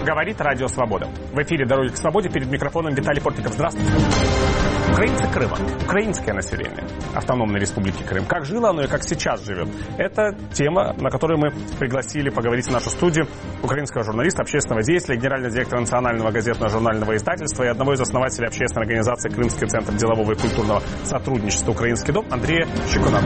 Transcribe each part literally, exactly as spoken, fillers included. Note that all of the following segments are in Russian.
Говорит Радио Свобода. В эфире «Дороги к свободе», перед микрофоном Виталий Портников. Здравствуйте. Украинцы Крыма, украинское население Автономной Республики Крым. Как жило оно и как сейчас живет? Это тема, на которую мы пригласили поговорить в нашу студию украинского журналиста, общественного деятеля, генерального директора национального газетно-журнального издательства и одного из основателей общественной организации «Крымский центр делового и культурного сотрудничества «Украинский дом» Андрея Щекуна.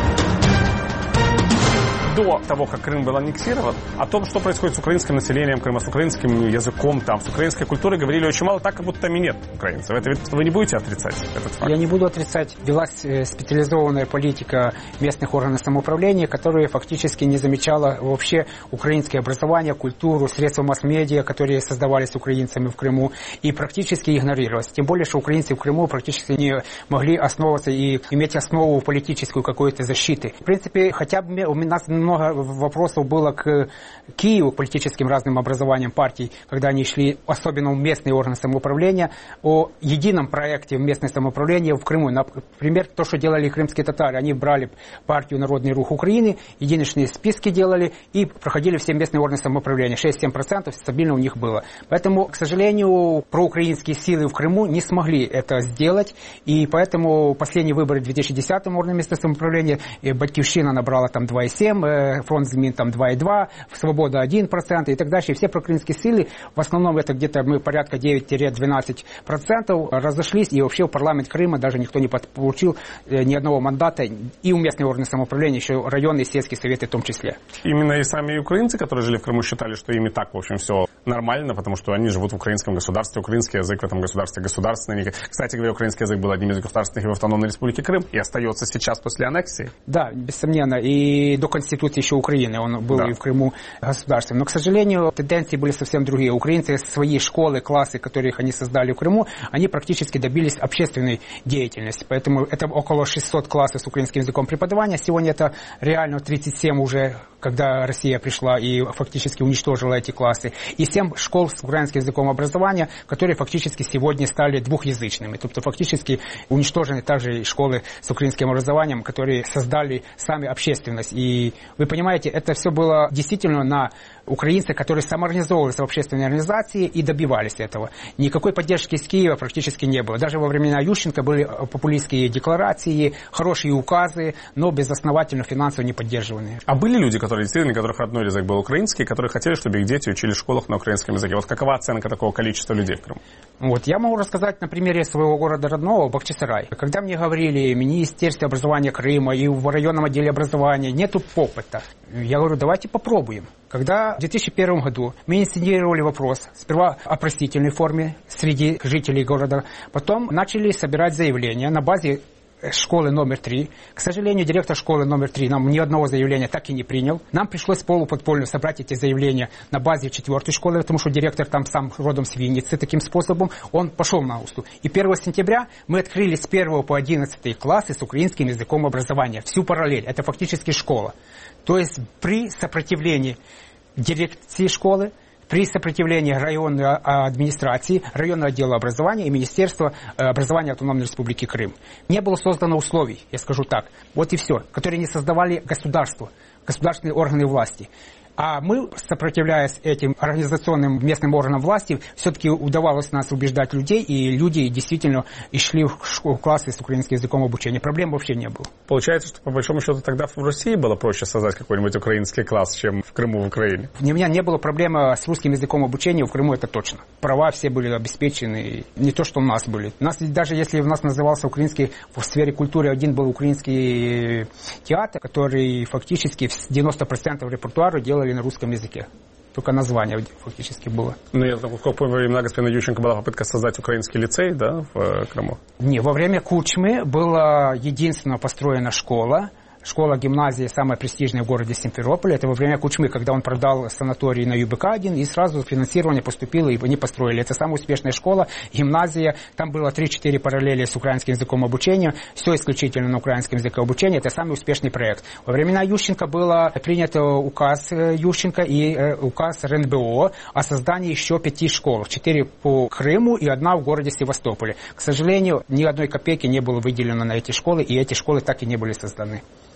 До того, как Крым был аннексирован, о том, что происходит с украинским населением Крыма, с украинским языком, там, с украинской культурой, говорили очень мало, так, как будто там и нет украинцев. Это ведь вы не будете отрицать этот факт? Я не буду отрицать. Велась специализованная политика местных органов самоуправления, которая фактически не замечала вообще украинское образование, культуру, средства масс-медиа, которые создавались украинцами в Крыму, и практически игнорировалась. Тем более, что украинцы в Крыму практически не могли основываться и иметь основу политическую какой-то защиты. В принципе, хотя бы у нас много вопросов было к Киеву, политическим разным образованиям партий, когда они шли, особенно в местные органы самоуправления, о едином проекте местного самоуправления в Крыму. Например, то, что делали крымские татары. Они брали партию «Народный рух Украины», единичные списки делали и проходили все местные органы самоуправления. шесть-семь процентов стабильно у них было. Поэтому, к сожалению, проукраинские силы в Крыму не смогли это сделать. И поэтому последние выборы в две тысячи десятом органе местного самоуправления Батьківщина набрала там два и семь процента, Фронт змін там два и два, Свобода один процент и так дальше. И все проукраинские силы, в основном это где-то мы порядка девять-двенадцать процентов, разошлись, и вообще в парламент Крыма даже никто не получил ни одного мандата, и у местных органов самоуправления, еще районные сельские советы в том числе. Именно и сами украинцы, которые жили в Крыму, считали, что им и так, в общем, все нормально, потому что они живут в украинском государстве, украинский язык в этом государстве государственный. Кстати говоря, украинский язык был одним из государственных и в Автономной Республике Крым, и остается сейчас после аннексии. Да, бессомненно, и до Конституции еще Украины, он был да. и в Крыму государством. Но, к сожалению, тенденции были совсем другие. Украинцы свои школы, классы, которых они создали в Крыму, они практически добились общественной деятельности. Поэтому это около шестисот классов с украинским языком преподавания. Сегодня это реально тридцать семь уже, когда Россия пришла и фактически уничтожила эти классы. И семь школ с украинским языком образования, которые фактически сегодня стали двухязычными. Тобто фактически уничтожены также школы с украинским образованием, которые создали сами общественность. И вы понимаете, это все было действительно на украинцев, которые самоорганизовывались в общественной организации и добивались этого. Никакой поддержки из Киева практически не было. Даже во времена Ющенко были популистские декларации, хорошие указы, но безосновательно финансово не поддерживанные. А были люди, которые действительно, которых родной язык был украинский, которые хотели, чтобы их дети учили в школах на украинском языке? Вот какова оценка такого количества людей в Крыму? Вот, я могу рассказать на примере своего города родного, Бахчисарай. Когда мне говорили в Министерстве образования Крыма и в районном отделе образования, нету опыта, я говорю, давайте попробуем. Когда в две тысячи первом году мы инициировали вопрос, сперва в опросительной форме среди жителей города, потом начали собирать заявления на базе школы номер три. К сожалению, директор школы номер три нам ни одного заявления так и не принял. Нам пришлось полуподпольно собрать эти заявления на базе четвертой школы, потому что директор там сам родом с Винницы. Таким способом он пошел на уступ. И первого сентября мы открыли с первого по одиннадцатый классы с украинским языком образования. Всю параллель. Это фактически школа. То есть при сопротивлении дирекции школы, при сопротивлении районной администрации, районного отдела образования и Министерства образования Автономной Республики Крым. Не было создано условий, я скажу так, вот и все, которые не создавали государство, государственные органы власти. А мы, сопротивляясь этим организационным местным органам власти, все-таки удавалось нас убеждать людей, и люди действительно и шли в классы с украинским языком обучения. Проблем вообще не было. Получается, что по большому счету тогда в России было проще создать какой-нибудь украинский класс, чем в Крыму, в Украине? У меня не было проблемы с русским языком обучения в Крыму, это точно. Права все были обеспечены, не то, что у нас были. У нас, даже если у нас назывался украинский, в сфере культуры один был украинский театр, который фактически девяносто процентов репертуара делали на русском языке. Только название фактически было. Ну, я как помню, во времена господина Ющенко была попытка создать украинский лицей, да, в Крыму? Не, во время Кучмы была единственная построена школа, школа-гимназия, самая престижная в городе Симферополе. Это во время Кучмы, когда он продал санаторий на Ю Бэ Ка один, и сразу финансирование поступило, и они построили. Это самая успешная школа, гимназия. Там было три-четыре параллели с украинским языком обучения. Все исключительно на украинском языке обучения. Это самый успешный проект. Во времена Ющенко был принят указ Ющенко и указ Эр Эн Бэ О о создании еще пяти школ. Четыре по Крыму и одна в городе Севастополе. К сожалению, ни одной копейки не было выделено на эти школы, и эти школы так и не были созданы.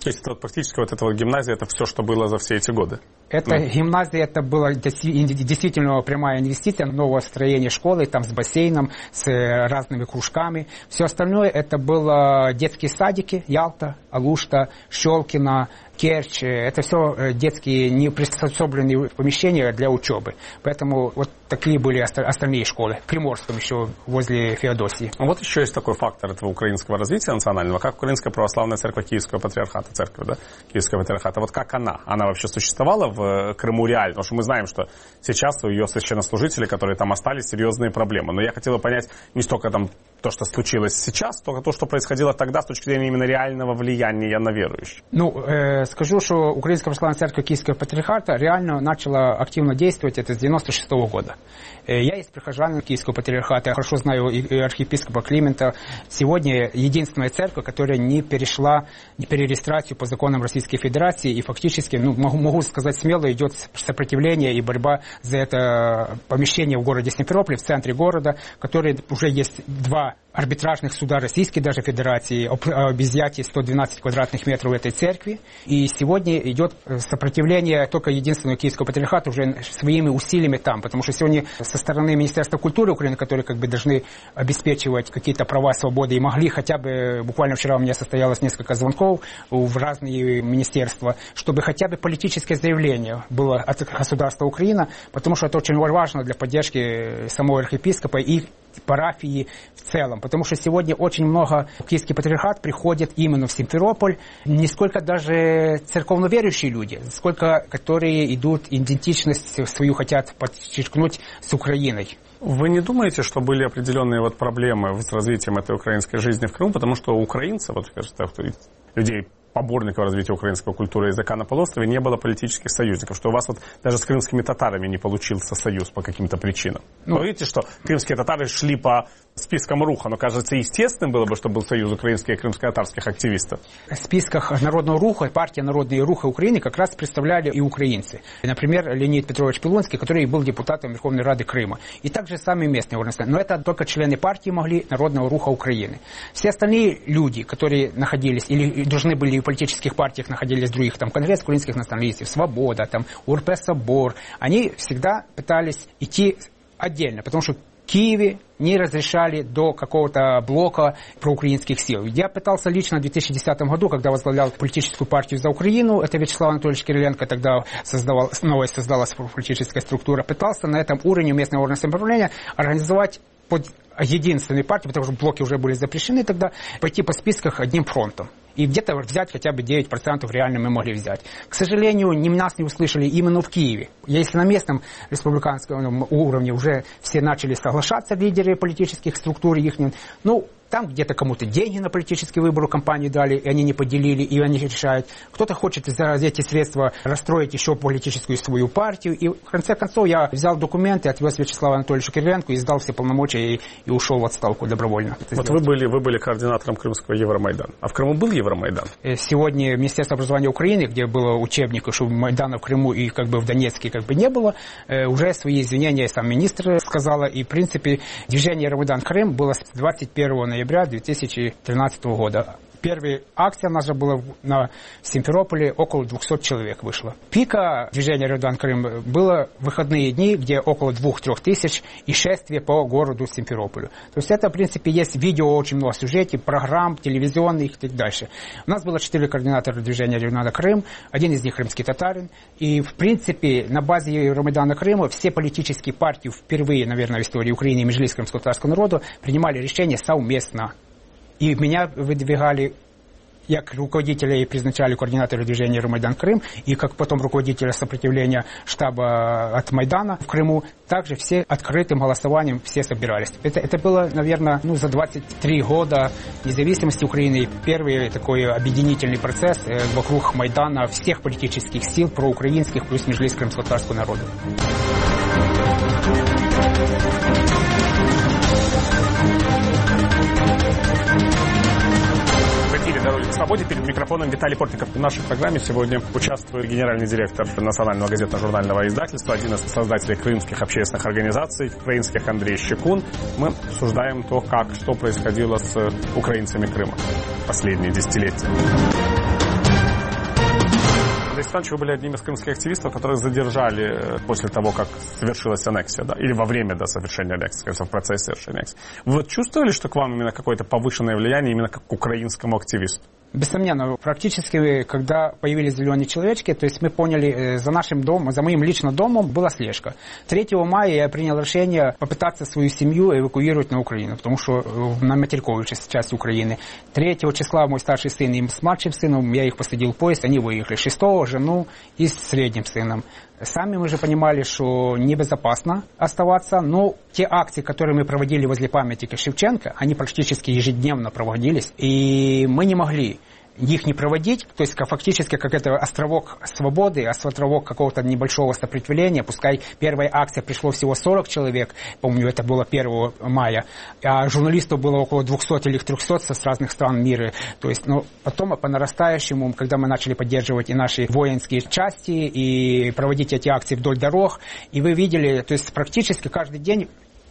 То есть это вот практически вот эта вот гимназия, это все, что было за все эти годы? Эта ну. гимназия, это была действительно прямая инвестиция, новое строение школы, там с бассейном, с разными кружками. Все остальное это было детские садики, Ялта, Алушта, Щелкино, Керчь. Это все детские не приспособленные помещения для учебы. Поэтому вот такие были остальные школы. В Приморском еще, возле Феодосии. Вот еще есть такой фактор этого украинского развития национального, как Украинская православная церковь Киевского патриархата, церковь, да, Киевского патриархата. Вот как она? Она вообще существовала в Крыму реально? Потому что мы знаем, что сейчас у ее священнослужителей, которые там остались, серьезные проблемы. Но я хотел бы понять не столько там то, что случилось сейчас, только то, что происходило тогда с точки зрения именно реального влияния на верующих. Ну, э, скажу, что Украинская православная церковь Киевского патриархата реально начала активно действовать это с девяносто шестого года. Э, я есть прихожанин Киевского патриархата, я хорошо знаю и, и архиепископа Климента. Сегодня единственная церковь, которая не перешла не перерегистрацию по законам Российской Федерации, и фактически, ну, могу, могу сказать смело, идет сопротивление и борьба за это помещение в городе Симферополе, в центре города, которое уже есть два арбитражных суда Российской даже Федерации об, об изъятии сто двенадцать квадратных метров этой церкви. И сегодня идет сопротивление только единственного Киевского патриархата уже своими усилиями там, потому что сегодня со стороны Министерства культуры Украины, которые как бы должны обеспечивать какие-то права, свободы, и могли хотя бы, буквально вчера у меня состоялось несколько звонков в разные министерства, чтобы хотя бы политическое заявление было от государства Украина, потому что это очень важно для поддержки самого архиепископа и парафии в целом. Потому что сегодня очень много Киевский патриархат приходит именно в Симферополь, не сколько даже церковно верующие люди, сколько которые идут, идентичность свою хотят подчеркнуть с Украиной. Вы не думаете, что были определенные вот проблемы с развитием этой украинской жизни в Крыму? Потому что у украинцев, вот, кажется, людей, поборников развития украинской культуры и языка на полуострове, не было политических союзников, что у вас вот даже с крымскими татарами не получился союз по каким-то причинам. Ну, вы видите, что крымские татары шли по спискам Руха, но, кажется, естественным было бы, чтобы был союз украинских и крымско-татарских активистов. В списках Народного Руха, партия Народные Рухи Украины как раз представляли и украинцы. Например, Леонид Петрович Пилонский, который был депутатом Верховной Рады Крыма. И также сами местные организации. Но это только члены партии могли Народного Руха Украины. Все остальные люди, которые находились или должны были в политических партиях, находились в других, там, Конгресс украинских националистов, Свобода, там, УРП Собор, они всегда пытались идти отдельно, потому что в Киеве не разрешали до какого-то блока проукраинских сил. Я пытался лично в две тысячи десятом году, когда возглавлял политическую партию «За Украину», это Вячеслав Анатольевич Кириленко тогда создавал, снова создалась политическая структура, пытался на этом уровне местного органа самоуправления организовать под единственной партией, потому что блоки уже были запрещены тогда, пойти по списках одним фронтом. И где-то взять хотя бы девять процентов реально мы могли взять. К сожалению, не, нас не услышали именно в Киеве. Если на местном республиканском уровне уже все начали соглашаться, лидеры политических структур их, ну, там где-то кому-то деньги на политический выбор у компании дали, и они не поделили, и они решают. Кто-то хочет за эти средства расстроить еще политическую свою партию. И в конце концов я взял документы, отвез Вячеславу Анатольевичу Кириленко и сдал все полномочия и, и ушел в отставку добровольно. Вот вы были, вы были координатором Крымского Евромайдана. А в Крыму был Евромайдан? Сегодня Министерство образования Украины, где было учебник, что Майдана в Крыму и как бы в Донецке как бы не было, уже свои извинения сам министр сказала. И в принципе движение Евромайдан Крым было с двадцать первого ноября две тысячи тринадцатого года. Первая акция наша была на Симферополе, около двухсот человек вышло. Пика движения Евромайдан Крым было в выходные дни, где около двух-трех тысяч и шествие по городу Симферополю. То есть это, в принципе, есть видео, очень много сюжетов, программ, телевизионных и так дальше. У нас было четыре координатора движения Евромайдан Крым, один из них крымский татарин. И, в принципе, на базе Евромайдана Крыма все политические партии впервые, наверное, в истории Украины и Меджлис крымского татарского народа принимали решения совместно. И меня выдвигали, как руководителя и призначали координатора движения Евромайдан Крым, и как потом руководителя сопротивления штаба от Майдана в Крыму, также все открытым голосованием все собирались. Это, это было, наверное, ну, за двадцать три года независимости Украины первый такой объединительный процесс вокруг Майдана всех политических сил, проукраинских, плюс Меджлис крымского татарского народа. «Дороги к свободе». Перед микрофоном Виталий Портников. В нашей программе сегодня участвует генеральный директор национального газетно-журнального издательства, один из создателей крымских общественных организаций, украинских, Андрей Щекун. Мы обсуждаем то, как, что происходило с украинцами Крыма последние десятилетия. Борис Иванович, вы были одним из крымских активистов, которых задержали после того, как совершилась аннексия, да? Или во время до совершения аннексии, в процессе совершения аннексии. Вы вот чувствовали, что к вам именно какое-то повышенное влияние именно как к украинскому активисту? Бессомненно, практически, когда появились зеленые человечки, то есть мы поняли, за нашим домом, за моим личным домом была слежка. третьего мая я принял решение попытаться свою семью эвакуировать на Украину, потому что на материковую часть Украины. третьего числа мой старший сын и с младшим сыном, я их посадил в поезд, они выехали. шестого жену и с средним сыном. Сами мы же понимали, что небезопасно оставаться, но те акции, которые мы проводили возле памятника Шевченко, они практически ежедневно проводились, и мы не могли их не проводить, то есть фактически как это островок свободы, островок какого-то небольшого сопротивления, пускай первая акция пришло всего сорок человек, помню, это было первого мая, а журналистов было около двухсот или трехсот с разных стран мира, то есть, ну, потом по нарастающему, когда мы начали поддерживать и наши воинские части, и проводить эти акции вдоль дорог, и вы видели, то есть практически каждый день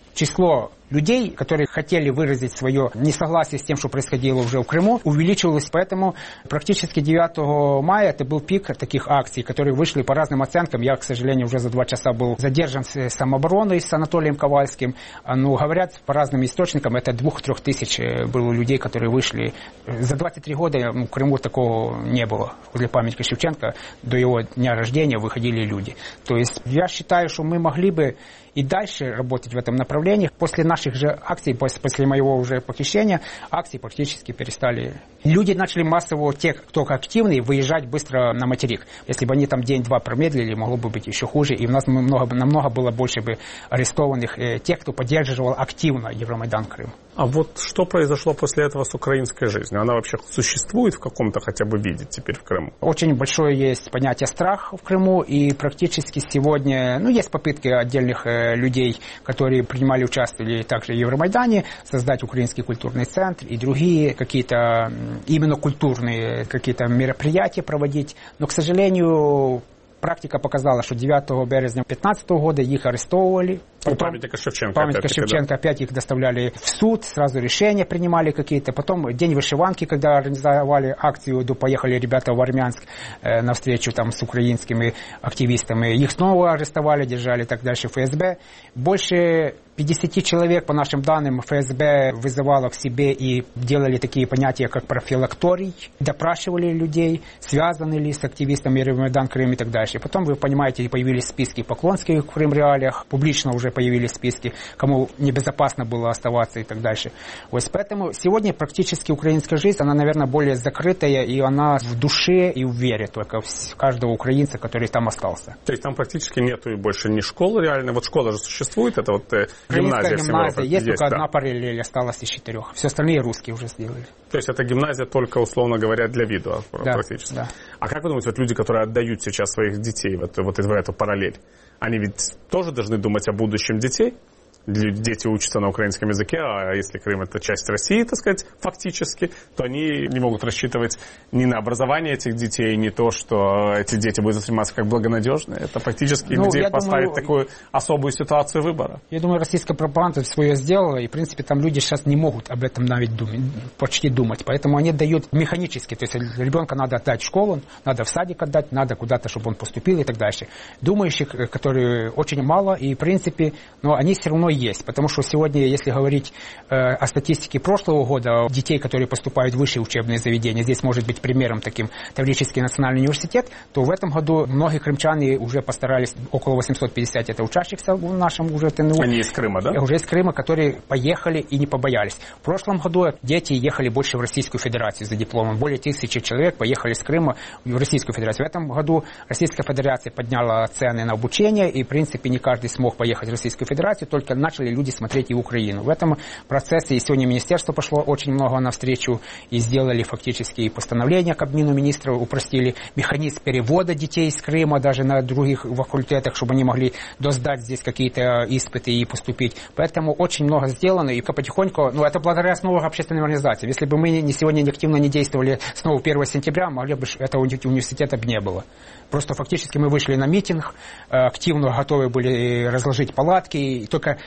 число людей, которые хотели выразить свое несогласие с тем, что происходило уже в Крыму, увеличивалось. Поэтому практически девятого мая это был пик таких акций, которые вышли по разным оценкам. Я, к сожалению, уже за два часа был задержан с самообороной с Анатолием Ковальским. Ну, говорят, по разным источникам, это двух-трех тысяч было людей, которые вышли. За двадцать три года в Крыму такого не было. Возле памятника Шевченко до его дня рождения выходили люди. То есть я считаю, что мы могли бы и дальше работать в этом направлении. После наших же акций, после моего уже похищения, акции практически перестали. Люди начали массово, те, кто активный, выезжать быстро на материк. Если бы они там день-два промедлили, могло бы быть еще хуже. И у нас много, намного было больше бы арестованных э, тех, кто поддерживал активно Евромайдан Крым. А вот что произошло после этого с украинской жизнью? Она вообще существует в каком-то хотя бы виде теперь в Крыму? Очень большое есть понятие страх в Крыму. И практически сегодня, ну, есть попытки отдельных э, людей, которые принимали, участвовали также в Евромайдане, создать украинский культурный центр и другие какие-то именно культурные какие-то мероприятия проводить. Но, к сожалению, практика показала, что девятого березня две тысячи пятнадцатого года их арестовывали. Потом, памятника Шевченко. Памятника Шевченко, да. Опять их доставляли в суд, сразу решения принимали какие-то. Потом День вышиванки, когда организовали акцию, поехали ребята в Армянск э, на встречу там с украинскими активистами. Их снова арестовали, держали, так дальше эф эс бэ. Больше пятьдесят человек, по нашим данным, эф эс бэ вызывало к себе и делали такие понятия, как профилакторий, допрашивали людей, связаны ли с активистами Евромайдан Крым и так дальше. Потом, вы понимаете, появились списки Поклонских в Крым-реалиях, публично уже появились списки, кому небезопасно было оставаться и так дальше. Вот поэтому сегодня практически украинская жизнь, она, наверное, более закрытая, и она в душе и в вере только каждого украинца, который там остался. То есть там практически нету и больше ни школы реально. Вот школа же существует, это вот э, гимназия, гимназия. Есть, есть только да. одна параллель осталась из четырех. Все остальные русские уже сделали. То есть это гимназия только, условно говоря, для вида да, практически. Да. А как вы думаете, вот люди, которые отдают сейчас своих детей вот, вот в эту параллель, они ведь тоже должны думать о будущем детей? Дети учатся на украинском языке, а если Крым это часть России, так сказать, фактически, то они не могут рассчитывать ни на образование этих детей, ни то, что эти дети будут заниматься как благонадежные. Это фактически ну, людей поставит думаю, в такую особую ситуацию выбора. Я думаю, российская пропаганда свое сделала, и, в принципе, там люди сейчас не могут об этом навіть думать, почти думать. Поэтому они дают механически. То есть ребенка надо отдать в школу, надо в садик отдать, надо куда-то, чтобы он поступил и так дальше. Думающих, которые очень мало, и, в принципе, но они все равно есть, потому что сегодня, если говорить э, о статистике прошлого года, детей, которые поступают в высшие учебные заведения, здесь может быть примером таким Таврический национальный университет, то в этом году многие крымчане уже постарались, около восемьсот пятьдесят это учащихся в нашем уже ТНУ. Они из Крыма, да? Уже из Крыма, которые поехали и не побоялись. В прошлом году дети ехали больше в Российскую Федерацию за дипломом. Более тысячи человек поехали из Крыма в Российскую Федерацию. В этом году Российская Федерация подняла цены на обучение, и, в принципе, не каждый смог поехать в Российскую Федерацию, только начали люди смотреть и Украину. В этом процессе и сегодня министерство пошло очень много навстречу и сделали фактически постановление Кабмину министров, упростили механизм перевода детей из Крыма даже на других факультетах, чтобы они могли досдать здесь какие-то испыты и поступить. Поэтому очень много сделано, и потихоньку, ну это благодаря снова общественным организациям. Если бы мы не сегодня активно не действовали снова первого сентября, могли бы этого университета бы не было. Просто фактически мы вышли на митинг, активно готовы были разложить палатки, и только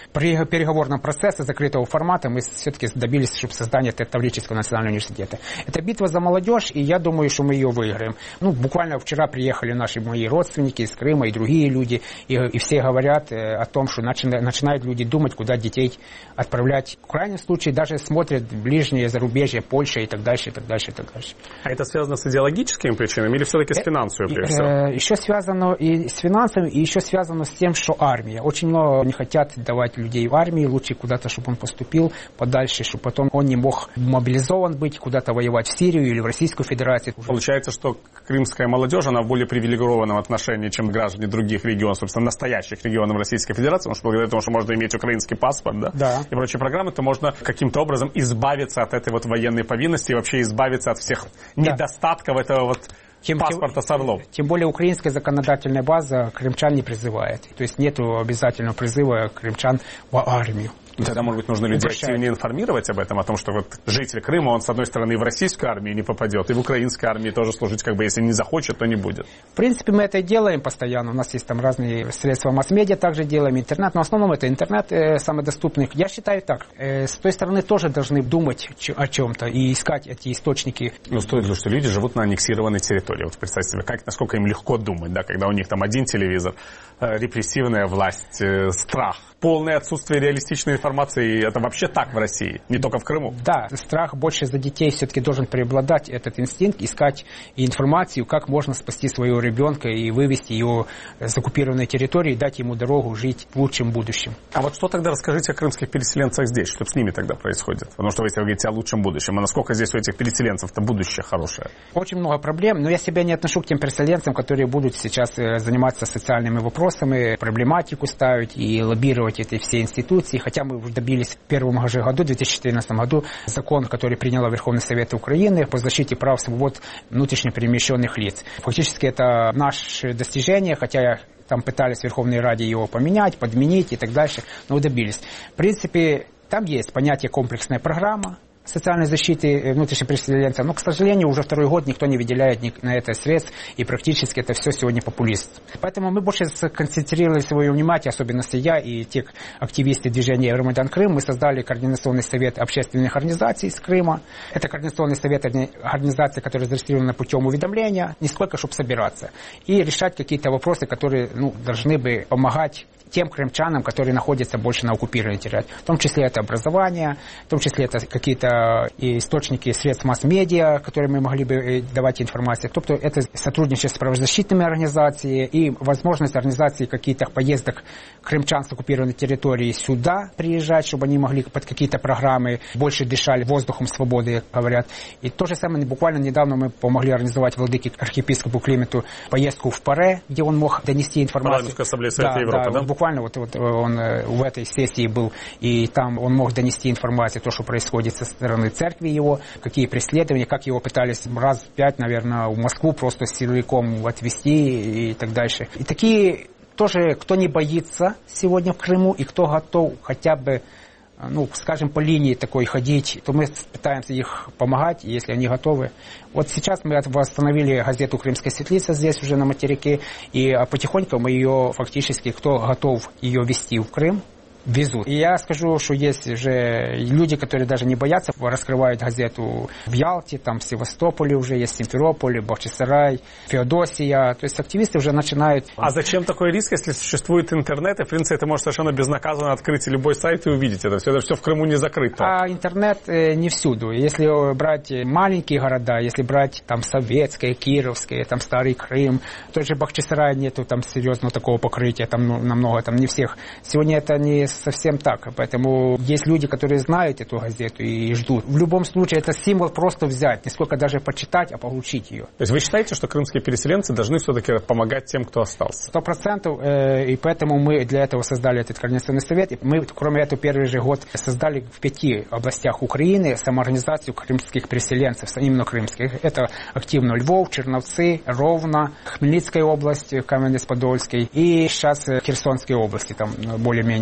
при переговорном процессе закрытого формата мы все-таки добились, чтобы создания Таврического национального университета. Это битва за молодежь, и я думаю, что мы ее выиграем. Ну, буквально вчера приехали наши мои родственники из Крыма и другие люди, и, и все говорят э, о том, что начи- начинают люди думать, куда детей отправлять. В крайнем случае даже смотрят ближние зарубежья, Польша и так дальше, и так дальше, и так дальше. А это связано с идеологическими причинами или все-таки с финансовой, прежде всего? Э, э, еще связано и с финансами, и еще связано с тем, что армия. Очень много не хотят давать людей в армию, лучше куда-то, чтобы он поступил подальше, чтобы потом он не мог мобилизован быть, куда-то воевать в Сирию или в Российскую Федерацию. Получается, что крымская молодежь, она в более привилегированном отношении, чем граждане других регионов, собственно, настоящих регионов Российской Федерации, потому что благодаря тому, что можно иметь украинский паспорт, да, да. и прочие программы, то можно каким-то образом избавиться от этой вот военной повинности и вообще избавиться от всех да. недостатков этого вот Тем, паспорта с орлом. Тем более украинская законодательная база крымчан не призывает. То есть нет обязательного призыва крымчан в армию. Тогда, может быть, нужно людей активнее информировать об этом, о том, что вот житель Крыма, он, с одной стороны, и в российскую армию не попадет, и в украинской армии тоже служить, как бы, если не захочет, то не будет. В принципе, мы это делаем постоянно. У нас есть там разные средства масс-медиа, также делаем интернет, но в основном это интернет э, самый доступный. Я считаю так, э, с той стороны тоже должны думать о чем-то и искать эти источники. Ну, стоит ли, что люди живут на аннексированной территории. Вот представьте себе, как, насколько им легко думать, да, когда у них там один телевизор, э, репрессивная власть, э, страх, полное отсутствие реалистичной информации. Это вообще так в России, не только в Крыму. Да, страх больше за детей все-таки должен преобладать, этот инстинкт, искать информацию, как можно спасти своего ребенка и вывести его с оккупированной территории и дать ему дорогу жить в лучшем будущем. А вот что тогда расскажите о крымских переселенцах здесь, что с ними тогда происходит? Потому что вы говорите о лучшем будущем. А насколько здесь у этих переселенцев-то будущее хорошее? Очень много проблем, но я себя не отношу к тем переселенцам, которые будут сейчас заниматься социальными вопросами, проблематику ставить и лоббировать эти все институции, хотя мы уже добились в первом же году, в две тысячи четырнадцатом году, закон, который принял Верховный Совет Украины по защите прав и свобод внутренне перемещенных лиц. Фактически это наше достижение, хотя там пытались в Верховной Раде его поменять, подменить и так дальше, но добились. В принципе, там есть понятие комплексная программа социальной защиты внутренних переселенцев, но, к сожалению, уже второй год никто не выделяет на это средств, и практически это все сегодня популист. Поэтому мы больше сконцентрировали свое внимание, особенно я и те активисты движения Евромайдан Крым, мы создали Координационный совет общественных организаций из Крыма. Это Координационный совет организаций, которые зарегистрированы путем уведомления, не сколько, чтобы собираться, и решать какие-то вопросы, которые ну, должны бы помогать тем крымчанам, которые находятся больше на оккупированной территории. В том числе это образование, в том числе это какие-то источники средств масс-медиа, которые мы могли бы давать информацию. Тобто это сотрудничество с правозащитными организациями и возможность организации каких-то поездок крымчан с оккупированной территории сюда приезжать, чтобы они могли под какие-то программы больше дышали воздухом свободы, говорят. И то же самое, буквально недавно мы помогли организовать владыке архиепископу Клименту поездку в Паре, где он мог донести информацию. Парламентская ассамблея Совета да, Европы, да? да? Буквально вот, вот он в этой сессии был, и там он мог донести информацию, то, что происходит со стороны церкви его, какие преследования, как его пытались раз в пять, наверное, в Москву просто силовиком отвезти и так дальше. И такие тоже, кто не боится сегодня в Крыму и кто готов хотя бы, ну, скажем, по линии такой ходить, то мы пытаемся их помогать, если они готовы. Вот сейчас мы восстановили газету «Крымская светлица» здесь уже на материке, и потихоньку мы ее фактически, кто готов ее везти в Крым, везут. И я скажу, что есть уже люди, которые даже не боятся, раскрывают газету в Ялте, там в Севастополе уже есть, Симферополе, Бахчисарай, Феодосия. То есть активисты уже начинают... А зачем такой риск, если существует интернет, и в принципе ты можешь совершенно безнаказанно открыть любой сайт и увидеть это все? Это все в Крыму не закрыто. А интернет э, не всюду. Если брать маленькие города, если брать там Советское, Кировское, там Старый Крым, тот же Бахчисарай нету там серьезного такого покрытия, там ну, намного, там не всех. Сегодня это не совсем так. Поэтому есть люди, которые знают эту газету и ждут. В любом случае, это символ просто взять, не сколько даже почитать, а получить ее. То есть вы считаете, что крымские переселенцы должны все-таки помогать тем, кто остался? Сто процентов. И поэтому мы для этого создали этот Координационный совет. И мы, кроме этого, первый же год создали в пяти областях Украины самоорганизацию крымских переселенцев, именно крымских. Это активно Львов, Черновцы, Ровно, Хмельницкая область, Каменец-Подольский и сейчас Херсонская область, там более-менее организованы.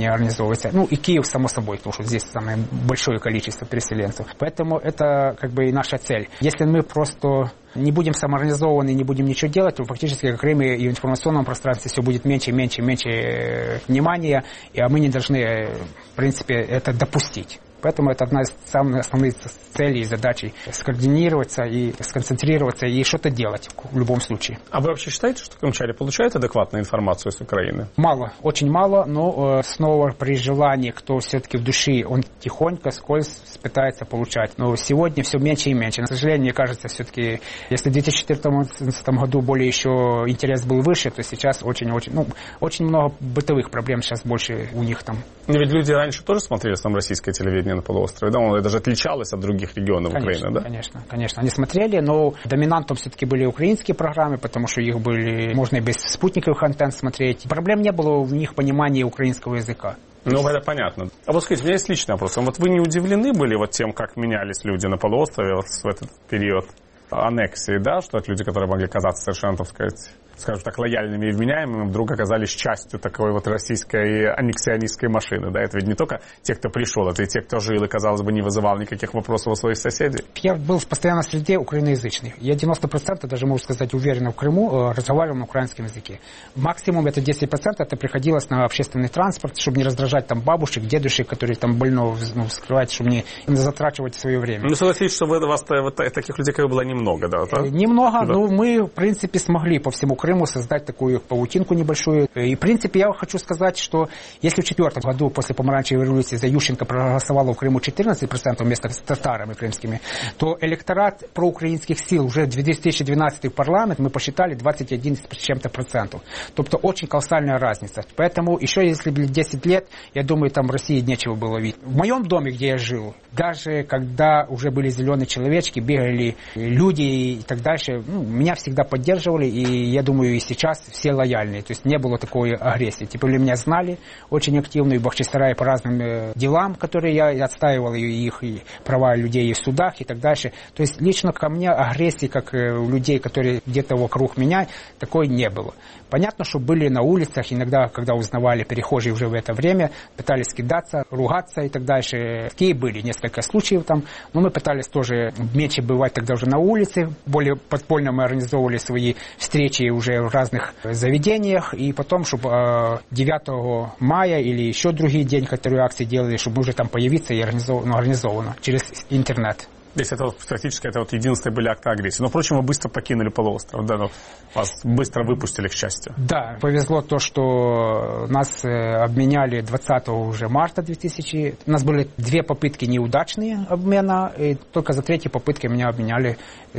заинтересовывается. Ну и Киев, само собой, потому что здесь самое большое количество переселенцев. Поэтому это как бы и наша цель. Если мы просто не будем самоорганизованы, не будем ничего делать, то фактически в Крыме и в информационном пространстве все будет меньше, меньше, меньше внимания, а мы не должны, в принципе, это допустить. Поэтому это одна из самых основных целей и задач – скоординироваться и сконцентрироваться и что-то делать в любом случае. А вы вообще считаете, что крымчане получают адекватную информацию с Украины? Мало, очень мало, но э, снова при желании, кто все-таки в душе, он тихонько, скользь пытается получать. Но сегодня все меньше и меньше. К сожалению, мне кажется, все-таки, если в две тысячи четырнадцатом году более еще интерес был выше, то сейчас очень-очень, ну, очень много бытовых проблем сейчас больше у них там. Но ведь люди раньше тоже смотрели там российское телевидение на полуострове, да? Оно даже отличалось от других регионов конечно, Украины, да? Конечно, конечно. Они смотрели, но доминантом все-таки были украинские программы, потому что их были, можно и без спутниковых антенн смотреть. Проблем не было в них понимания украинского языка. Ну, это понятно. А вот скажите, у меня есть личный вопрос. Вот вы не удивлены были вот тем, как менялись люди на полуострове вот в этот период аннексии, да? Что это люди, которые могли казаться совершенно, так сказать, скажем так, лояльными и вменяемыми, вдруг оказались частью такой вот российской аннексионистской машины. Да? Это ведь не только те, кто пришел, это и те, кто жил и, казалось бы, не вызывал никаких вопросов у своих соседей. Я был постоянно в среде украиноязычных. Я девяносто процентов, даже могу сказать уверенно, в Крыму разговаривал на украинском языке. Максимум это десять процентов, это приходилось на общественный транспорт, чтобы не раздражать там бабушек, дедушек, которые там больно, ну, вскрывать, чтобы не затрачивать свое время. Ну, согласитесь, что у вас вот таких людей как бы было немного, да? да? Немного, да. Но мы, в принципе, смогли по всему Крыму создать такую паутинку небольшую. И, в принципе, я хочу сказать, что если в две тысячи четвёртом году после помаранчевой революции за Ющенко проголосовало в Крыму четырнадцать процентов вместо с татарами крымскими, то электорат проукраинских сил уже в две тысячи двенадцатом в парламент мы посчитали двадцать один с чем-то процентов. Тобто очень колоссальная разница. Поэтому еще если бы десять лет, я думаю, там в России нечего было видеть. В моем доме, где я жил, даже когда уже были зеленые человечки, бегали люди и так дальше, ну, меня всегда поддерживали, и я думаю, и сейчас все лояльные. То есть не было такой агрессии. Тем более меня знали очень активно и в Бахчисарае по разным э, делам, которые я отстаивал, и их и права людей и в судах и так дальше. То есть лично ко мне агрессии, как э, у людей, которые где-то вокруг меня, такой не было. Понятно, что были на улицах, иногда, когда узнавали перехожие уже в это время, пытались кидаться, ругаться и так дальше. Такие были несколько случаев там, но мы пытались тоже меньше бывать тогда уже на улице, более подпольно мы организовывали свои встречи уже в разных заведениях, и потом, чтобы девятого мая или еще другие день, которые акции делали, чтобы уже там появиться и организовано, организовано через интернет. Здесь это вот, практически это вот единственные были акты агрессии. Но, впрочем, вы быстро покинули полуостров, да, но вас быстро выпустили, к счастью. Да, повезло то, что нас обменяли двадцатого уже марта две тысячи. У нас были две попытки неудачные обмена, и только за третьей попыткой меня обменяли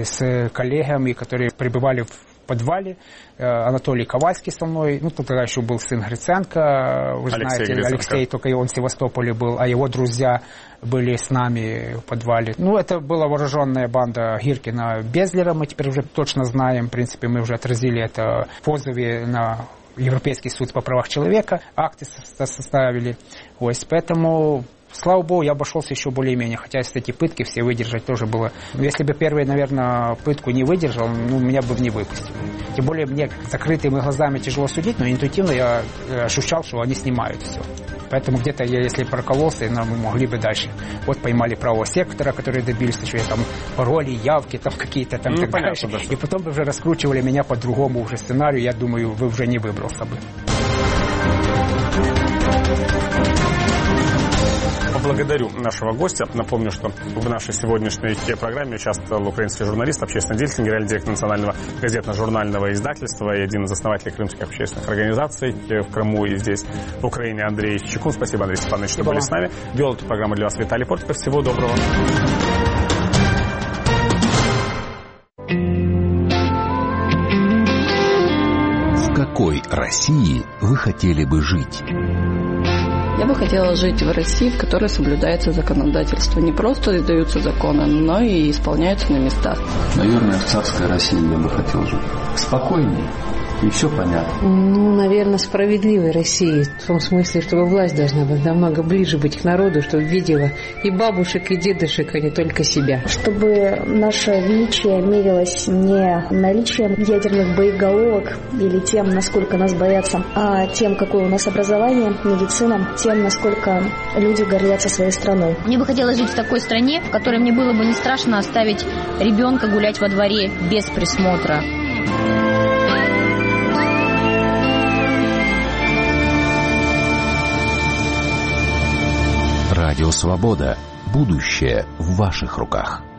с коллегами, которые пребывали в подвале. Анатолий Ковальский со мной, ну, тогда еще был сын Гриценко, вы Алексей знаете, Гриценко. Алексей, только и он в Севастополе был, а его друзья были с нами в подвале. Ну, это была вооруженная банда Гиркина-Безлера, мы теперь уже точно знаем, в принципе, мы уже отразили это в позове на Европейский суд по правам человека, акты составили, ось, поэтому... Слава богу, я обошелся еще более-менее, хотя если эти пытки все выдержать тоже было. Но если бы первую, наверное, пытку не выдержал, ну, меня бы не выпустили. Тем более мне закрытыми глазами тяжело судить, но интуитивно я ощущал, что они снимают все. Поэтому где-то я, если прокололся, мы могли бы дальше. Вот поймали правого сектора, которые добились, что я там пароли, явки там какие-то там, ну, так понятно, дальше. Да. И потом бы уже раскручивали меня по другому уже сценарию, я думаю, вы уже не выбрался бы. Благодарю нашего гостя. Напомню, что в нашей сегодняшней программе участвовал украинский журналист, общественный деятель, генеральный директор национального газетно-журнального издательства и один из основателей крымских общественных организаций в Крыму и здесь, в Украине, Андрей Чекун. Спасибо, Андрей Степанович, что были с нами. Вел эту программу для вас Виталий Портиков. Всего доброго. В какой России вы хотели бы жить? Я бы хотела жить в России, в которой соблюдается законодательство. Не просто издаются законы, но и исполняются на местах. Наверное, в царской России я бы хотел жить. Спокойнее, и все понятно. Ну, наверное, справедливой России. В том смысле, чтобы власть должна быть намного ближе быть к народу, чтобы видела и бабушек, и дедушек, а не только себя. Чтобы наше величие мерилось не наличием ядерных боеголовок или тем, насколько нас боятся, а тем, какое у нас образование, медицина, тем, насколько люди гордятся своей страной. Мне бы хотелось жить в такой стране, в которой мне было бы не страшно оставить ребенка гулять во дворе без присмотра. Радио «Свобода». Будущее в ваших руках.